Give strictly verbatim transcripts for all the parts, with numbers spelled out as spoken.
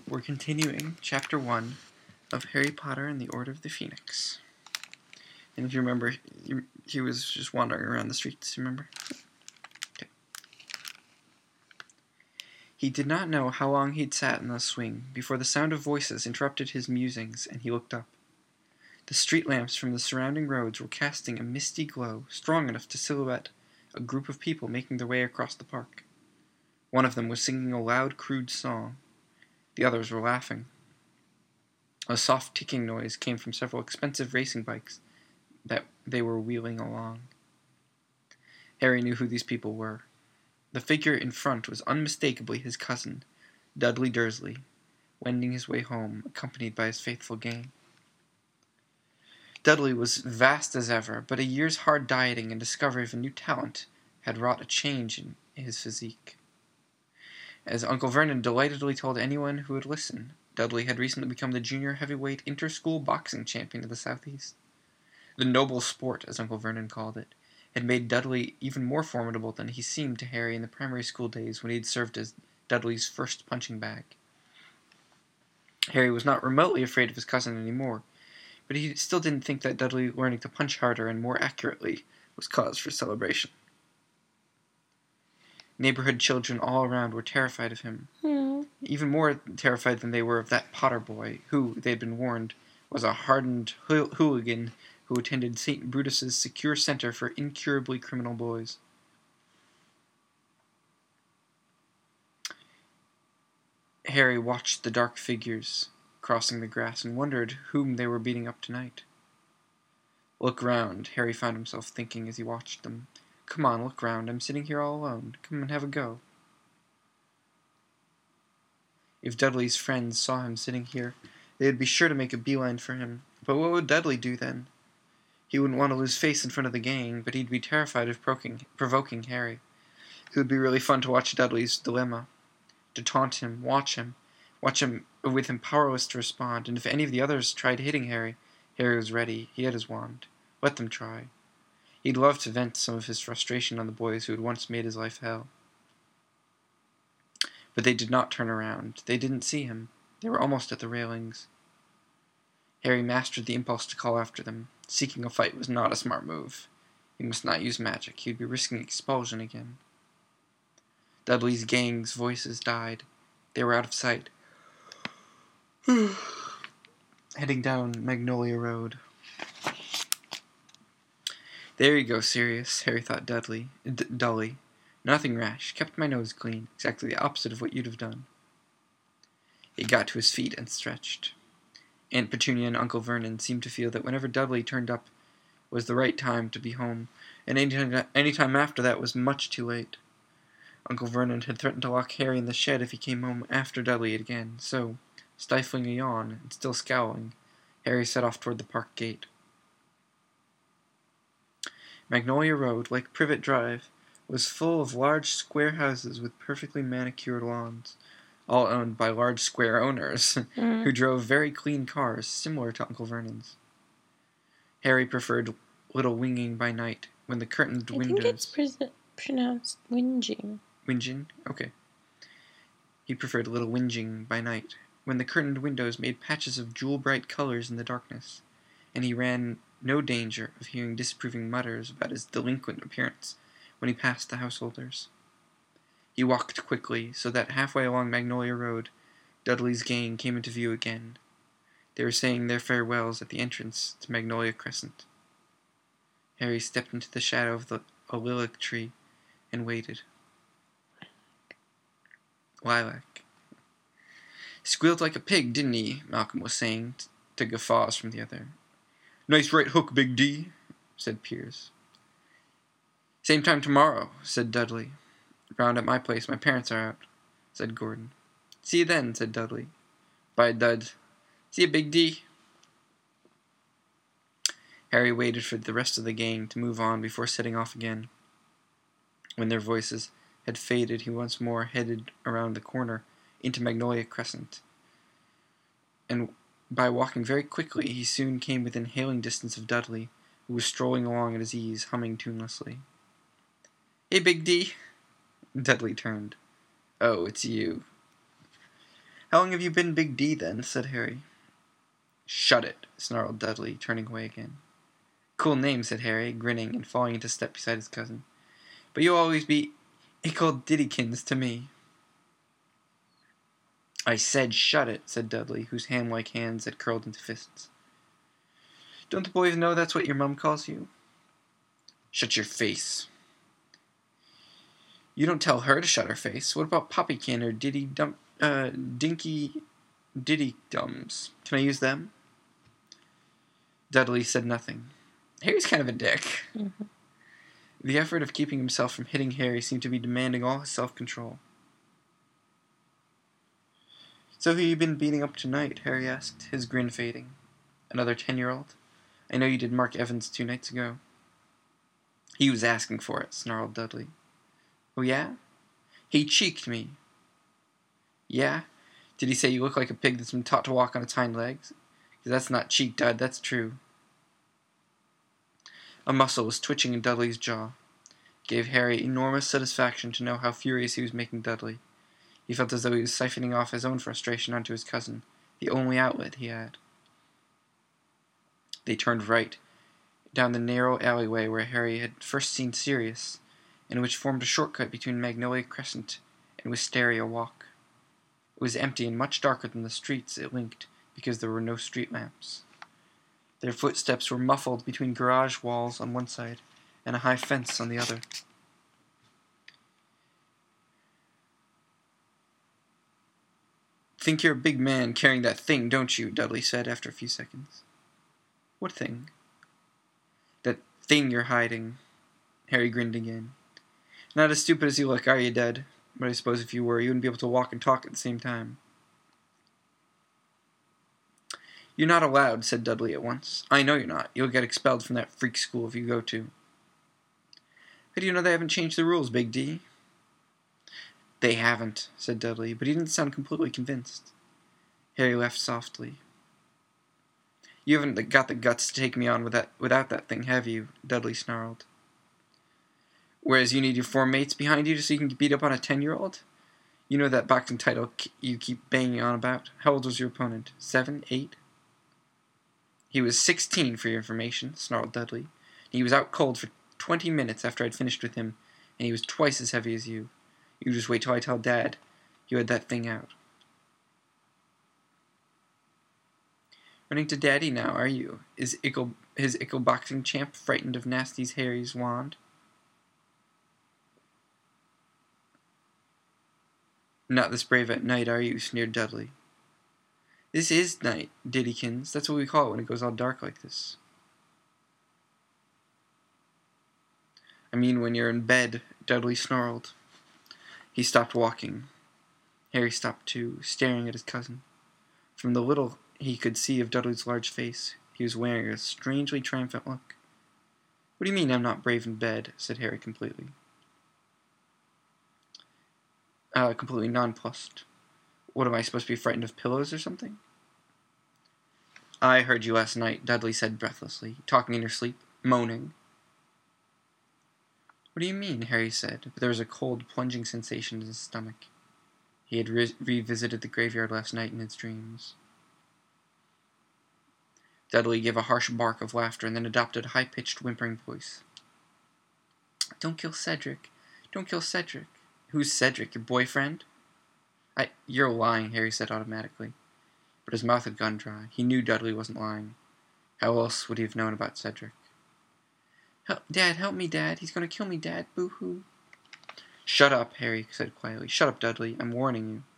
We're continuing Chapter one of Harry Potter and the Order of the Phoenix. And if you remember, he, he was just wandering around the streets, remember? Okay. He did not know how long he'd sat in the swing before the sound of voices interrupted his musings, and he looked up. The street lamps from the surrounding roads were casting a misty glow strong enough to silhouette a group of people making their way across the park. One of them was singing a loud, crude song. The others were laughing. A soft ticking noise came from several expensive racing bikes that they were wheeling along. Harry knew who these people were. The figure in front was unmistakably his cousin, Dudley Dursley, wending his way home, accompanied by his faithful gang. Dudley was vast as ever, but a year's hard dieting and discovery of a new talent had wrought a change in his physique. As Uncle Vernon delightedly told anyone who would listen, Dudley had recently become the junior heavyweight inter-school boxing champion of the Southeast. The noble sport, as Uncle Vernon called it, had made Dudley even more formidable than he seemed to Harry in the primary school days when he had served as Dudley's first punching bag. Harry was not remotely afraid of his cousin anymore, but he still didn't think that Dudley learning to punch harder and more accurately was cause for celebration. Neighborhood children all around were terrified of him, mm. even more terrified than they were of that Potter boy, who, they had been warned, was a hardened hool- hooligan who attended Saint Brutus's secure center for incurably criminal boys. Harry watched the dark figures crossing the grass and wondered whom they were beating up tonight. Look round, Harry found himself thinking as he watched them. Come on, look round. I'm sitting here all alone. Come and have a go. If Dudley's friends saw him sitting here, they would be sure to make a beeline for him. But what would Dudley do then? He wouldn't want to lose face in front of the gang, but he'd be terrified of provoking, provoking Harry. It would be really fun to watch Dudley's dilemma. To taunt him, watch him, watch him with him powerless to respond, and if any of the others tried hitting Harry, Harry was ready. He had his wand. Let them try. He'd love to vent some of his frustration on the boys who had once made his life hell. But they did not turn around. They didn't see him. They were almost at the railings. Harry mastered the impulse to call after them. Seeking a fight was not a smart move. He must not use magic. He would be risking expulsion again. Dudley's gang's voices died. They were out of sight. Heading down Magnolia Road. There you go, Sirius, Harry thought Dudley, d- dully. Nothing rash. Kept my nose clean. Exactly the opposite of what you'd have done. He got to his feet and stretched. Aunt Petunia and Uncle Vernon seemed to feel that whenever Dudley turned up was the right time to be home, and any time, any time after that was much too late. Uncle Vernon had threatened to lock Harry in the shed if he came home after Dudley again, so, stifling a yawn and still scowling, Harry set off toward the park gate. Magnolia Road, like Privet Drive, was full of large square houses with perfectly manicured lawns, all owned by large square owners, Mm. who drove very clean cars similar to Uncle Vernon's. Harry preferred Little Winging by Night, when the curtained I windows... think it's pre- pronounced whinging. Whinging? Okay. He preferred Little Whinging by Night, when the curtained windows made patches of jewel-bright colors in the darkness, and he ran no danger of hearing disapproving mutters about his delinquent appearance when he passed the householders. He walked quickly, so that halfway along Magnolia Road, Dudley's gang came into view again. They were saying their farewells at the entrance to Magnolia Crescent. Harry stepped into the shadow of the, a lilac tree and waited. Lilac. Squealed like a pig, didn't he? Malcolm was saying, t- to guffaws from the other. Nice right hook, Big D, said Piers. Same time tomorrow, said Dudley. Round at my place, my parents are out, said Gordon. See you then, said Dudley. Bye, Dud. See you, Big D. Harry waited for the rest of the gang to move on before setting off again. When their voices had faded, he once more headed around the corner into Magnolia Crescent. And by walking very quickly, he soon came within hailing distance of Dudley, who was strolling along at his ease, humming tunelessly. Hey, Big D! Dudley turned. Oh, it's you. How long have you been Big D, then? Said Harry. Shut it, snarled Dudley, turning away again. Cool name, said Harry, grinning and falling into step beside his cousin. But you'll always be Ickle Diddykins to me. I said shut it, said Dudley, whose ham-like hands had curled into fists. Don't the boys know that's what your mum calls you? Shut your face. You don't tell her to shut her face. What about Poppykin or Diddy Dum, uh, Dinky Diddy Dums? Can I use them? Dudley said nothing. Harry's kind of a dick. Mm-hmm. The effort of keeping himself from hitting Harry seemed to be demanding all his self-control. So who you been beating up tonight? Harry asked, his grin fading. Another ten-year-old? I know you did Mark Evans two nights ago. He was asking for it, snarled Dudley. Oh, yeah? He cheeked me. Yeah? Did he say you look like a pig that's been taught to walk on its hind legs? Because that's not cheek, Dud, that's true. A muscle was twitching in Dudley's jaw. It gave Harry enormous satisfaction to know how furious he was making Dudley. He felt as though he was siphoning off his own frustration onto his cousin, the only outlet he had. They turned right, down the narrow alleyway where Harry had first seen Sirius, and which formed a shortcut between Magnolia Crescent and Wisteria Walk. It was empty and much darker than the streets it linked because there were no street lamps. Their footsteps were muffled between garage walls on one side and a high fence on the other. Think you're a big man carrying that thing, don't you? Dudley said after a few seconds. What thing? That thing you're hiding. Harry grinned again. Not as stupid as you look, are you, Dud? But I suppose if you were, you wouldn't be able to walk and talk at the same time. You're not allowed, said Dudley at once. I know you're not. You'll get expelled from that freak school if you go to. How do you know they haven't changed the rules, Big D? They haven't, said Dudley, but he didn't sound completely convinced. Harry laughed softly. You haven't got the guts to take me on with that, without that thing, have you? Dudley snarled. Whereas you need your four mates behind you so you can beat up on a ten-year-old? You know that boxing title you keep banging on about? How old was your opponent? Seven? Eight? He was sixteen, for your information, snarled Dudley. He was out cold for twenty minutes after I'd finished with him, and he was twice as heavy as you. You just wait till I tell Dad you had that thing out. Running to Daddy now, are you? Is Ickle, his Ickle boxing champ frightened of Nasty's Harry's wand? Not this brave at night, are you? Sneered Dudley. This is night, Diddykins. That's what we call it when it goes all dark like this. I mean when you're in bed, Dudley snarled. He stopped walking. Harry stopped too, staring at his cousin. From the little he could see of Dudley's large face, he was wearing a strangely triumphant look. What do you mean I'm not brave in bed? Said Harry completely. Uh, completely nonplussed. What, am I supposed to be frightened of pillows or something? I heard you last night, Dudley said breathlessly, talking in her sleep, moaning. What do you mean? Harry said, but there was a cold, plunging sensation in his stomach. He had re- revisited the graveyard last night in his dreams. Dudley gave a harsh bark of laughter and then adopted a high-pitched, whimpering voice. Don't kill Cedric. Don't kill Cedric. Who's Cedric, your boyfriend? I, you're lying, Harry said automatically. But his mouth had gone dry. He knew Dudley wasn't lying. How else would he have known about Cedric? Help, Dad, help me, Dad. He's going to kill me, Dad. Boo-hoo. Shut up, Harry said quietly. Shut up, Dudley. I'm warning you.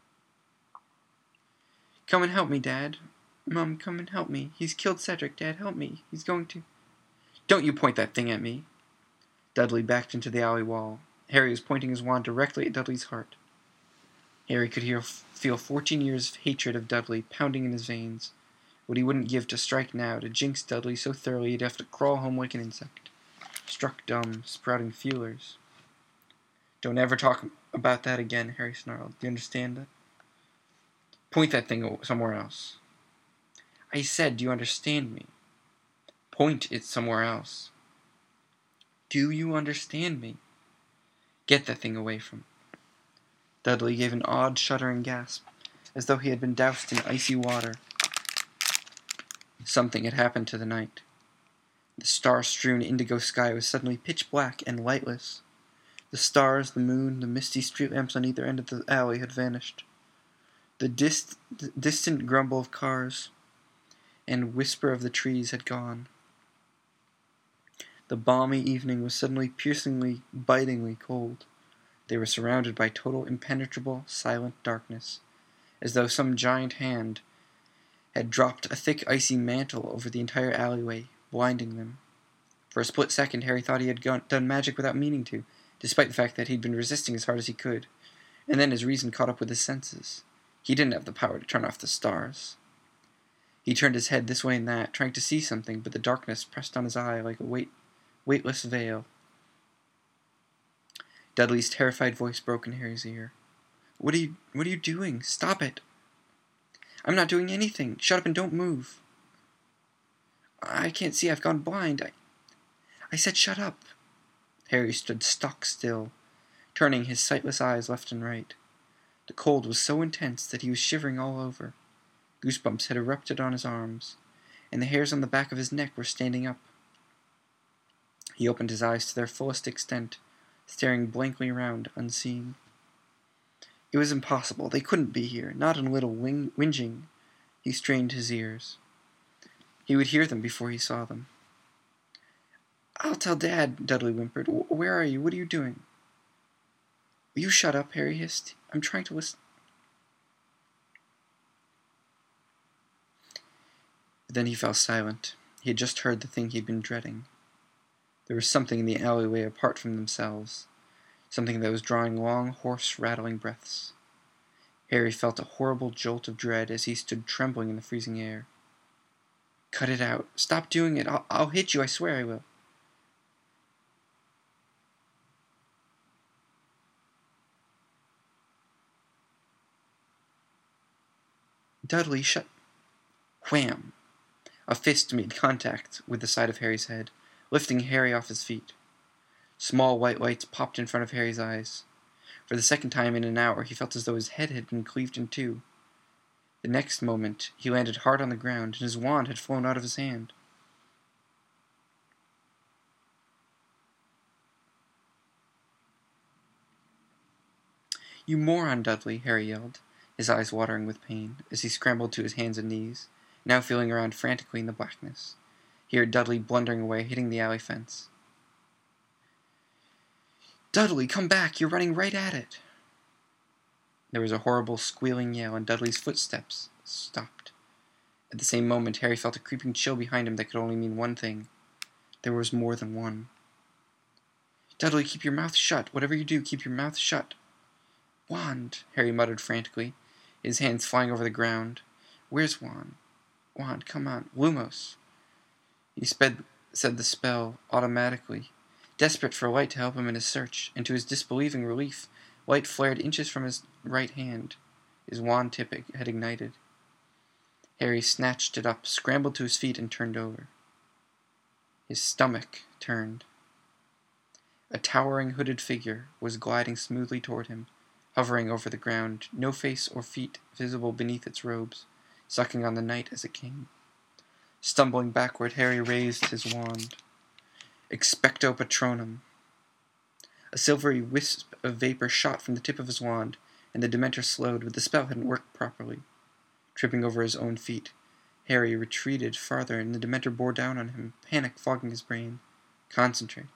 Come and help me, Dad. Mum, come and help me. He's killed Cedric, Dad. Help me. He's going to... Don't you point that thing at me. Dudley backed into the alley wall. Harry was pointing his wand directly at Dudley's heart. Harry could hear, feel fourteen years of hatred of Dudley pounding in his veins. What he wouldn't give to strike now, to jinx Dudley so thoroughly he'd have to crawl home like an insect. Struck dumb, sprouting feelers. Don't ever talk about that again, Harry snarled. Do you understand that? Point that thing somewhere else. I said, do you understand me? Point it somewhere else. Do you understand me? Get that thing away from... Dudley gave an odd, shuddering gasp. as though he had been doused in icy water. Something had happened to the night. The star-strewn indigo sky was suddenly pitch black and lightless. The stars, the moon, the misty street lamps on either end of the alley had vanished. The dist- distant grumble of cars and whisper of the trees had gone. The balmy evening was suddenly piercingly, bitingly cold. They were surrounded by total impenetrable, silent darkness, as though some giant hand had dropped a thick icy mantle over the entire alleyway, blinding them. For a split second, Harry thought he had gone, done magic without meaning to, despite the fact that he'd been resisting as hard as he could. And then his reason caught up with his senses. He didn't have the power to turn off the stars. He turned his head this way and that, trying to see something, but the darkness pressed on his eye like a weight, weightless veil. Dudley's terrified voice broke in Harry's ear. What are you, what are you doing? Stop it! I'm not doing anything. Shut up and don't move. I can't see. I've gone blind. I, I said shut up. Harry stood stock still, turning his sightless eyes left and right. The cold was so intense that he was shivering all over. Goosebumps had erupted on his arms, and the hairs on the back of his neck were standing up. He opened his eyes to their fullest extent, staring blankly around, unseeing. It was impossible. They couldn't be here, not in a little wing- whinging. He strained his ears. He would hear them before he saw them. I'll tell Dad, Dudley whimpered. Where are you? What are you doing? Will you shut up, Harry hissed. I'm trying to listen. Then he fell silent. He had just heard the thing he'd been dreading. There was something in the alleyway apart from themselves, something that was drawing long, hoarse, rattling breaths. Harry felt a horrible jolt of dread as he stood trembling in the freezing air. Cut it out. Stop doing it. I'll, I'll hit you. I swear I will. Dudley, shut... Wham! A fist made contact with the side of Harry's head, lifting Harry off his feet. Small white lights popped in front of Harry's eyes. For the second time in an hour, he felt as though his head had been cleaved in two. The next moment, he landed hard on the ground, and his wand had flown out of his hand. You moron, Dudley, Harry yelled, his eyes watering with pain, as he scrambled to his hands and knees, now feeling around frantically in the blackness. He heard Dudley blundering away, hitting the alley fence. Dudley, come back! You're running right at it! There was a horrible squealing yell, and Dudley's footsteps stopped. At the same moment, Harry felt a creeping chill behind him that could only mean one thing. There was more than one. Dudley, keep your mouth shut. Whatever you do, keep your mouth shut. Wand, Harry muttered frantically, his hands flying over the ground. Where's Wand? Wand, come on. Lumos. He sped, said the spell automatically, desperate for light to help him in his search, and to his disbelieving relief, light flared inches from his right hand. His wand tip had ignited. Harry snatched it up, scrambled to his feet, and turned over. His stomach turned. A towering hooded figure was gliding smoothly toward him, hovering over the ground, no face or feet visible beneath its robes, sucking on the night as it came. Stumbling backward, Harry raised his wand. Expecto Patronum. A silvery wisp of vapor shot from the tip of his wand, and the Dementor slowed, but the spell hadn't worked properly. Tripping over his own feet, Harry retreated farther, and the Dementor bore down on him, panic fogging his brain. Concentrate.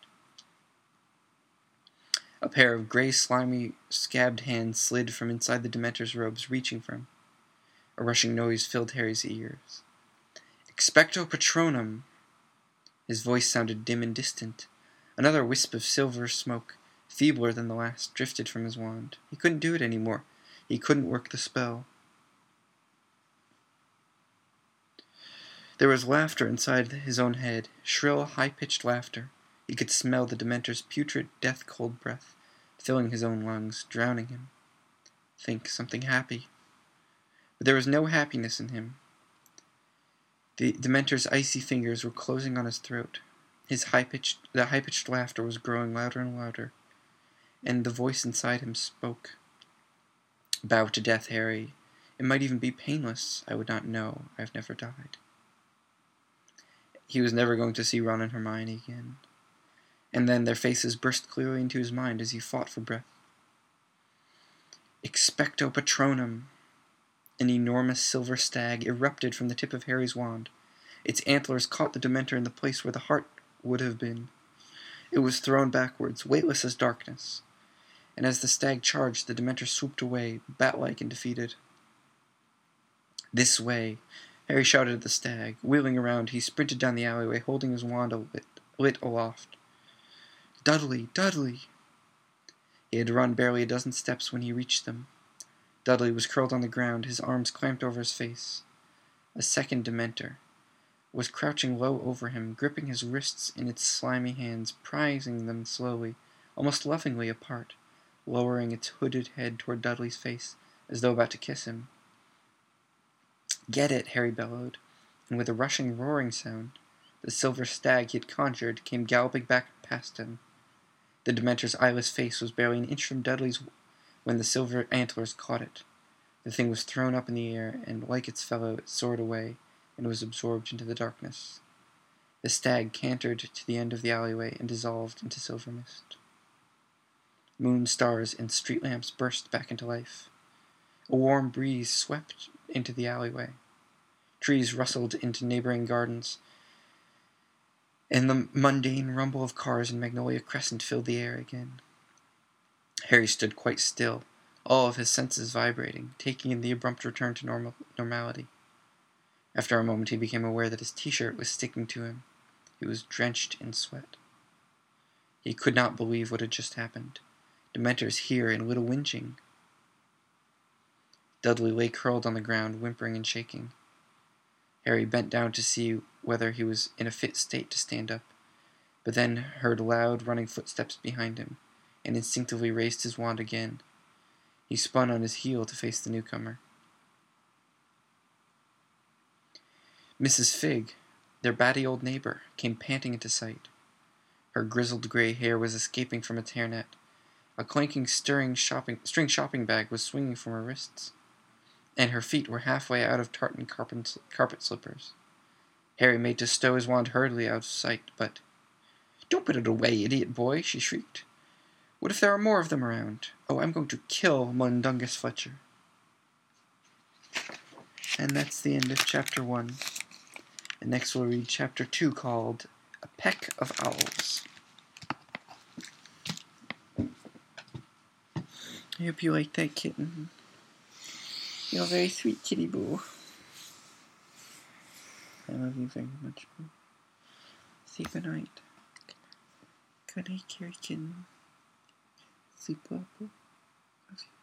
A pair of gray, slimy, scabbed hands slid from inside the Dementor's robes, reaching for him. A rushing noise filled Harry's ears. Expecto Patronum! His voice sounded dim and distant. Another wisp of silver smoke, feebler than the last, drifted from his wand. He couldn't do it anymore. He couldn't work the spell. There was laughter inside his own head, shrill, high-pitched laughter. He could smell the Dementor's putrid, death-cold breath, filling his own lungs, drowning him. Think something happy. But there was no happiness in him. The Dementor's icy fingers were closing on his throat. His high-pitched, the high-pitched laughter was growing louder and louder, and the voice inside him spoke. Bow to death, Harry. It might even be painless. I would not know. I have never died. He was never going to see Ron and Hermione again. And then their faces burst clearly into his mind as he fought for breath. Expecto Patronum! An enormous silver stag erupted from the tip of Harry's wand. Its antlers caught the Dementor in the place where the heart would have been. It was thrown backwards, weightless as darkness. And as the stag charged, the Dementor swooped away, bat-like and defeated. This way! Harry shouted at the stag. Wheeling around, he sprinted down the alleyway, holding his wand lit, lit aloft. Dudley! Dudley! He had run barely a dozen steps when he reached them. Dudley was curled on the ground, his arms clamped over his face. A second Dementor was crouching low over him, gripping his wrists in its slimy hands, prizing them slowly, almost lovingly apart, lowering its hooded head toward Dudley's face, as though about to kiss him. Get it, Harry bellowed, and with a rushing, roaring sound, the silver stag he had conjured came galloping back past him. The Dementor's eyeless face was barely an inch from Dudley's when the silver antlers caught it. The thing was thrown up in the air, and like its fellow, it soared away, and was absorbed into the darkness. The stag cantered to the end of the alleyway and dissolved into silver mist. Moon, stars, and street lamps burst back into life. A warm breeze swept into the alleyway. Trees rustled into neighboring gardens, and the mundane rumble of cars in Magnolia Crescent filled the air again. Harry stood quite still, all of his senses vibrating, taking in the abrupt return to normal normality. After a moment he became aware that his t-shirt was sticking to him. He was drenched in sweat. He could not believe what had just happened. Dementors here in Little Whinging. Dudley lay curled on the ground, whimpering and shaking. Harry bent down to see whether he was in a fit state to stand up, but then heard loud running footsteps behind him, and instinctively raised his wand again. He spun on his heel to face the newcomer. Missus Figg, their batty old neighbor, came panting into sight. Her grizzled gray hair was escaping from its hairnet. A clanking stirring shopping, string shopping bag was swinging from her wrists, and her feet were halfway out of tartan carpet, carpet slippers. Harry made to stow his wand hurriedly out of sight, but... "Don't put it away, idiot boy!" she shrieked. "What if there are more of them around? Oh, I'm going to kill Mundungus Fletcher." And that's the end of chapter one. And next we'll read chapter two, called A Peck of Owls. I hope you like that kitten. You're a very sweet kitty boo. I love you very much, boo. Say good night. Good night, Carrie kitten. Sleep well, boo. Love you.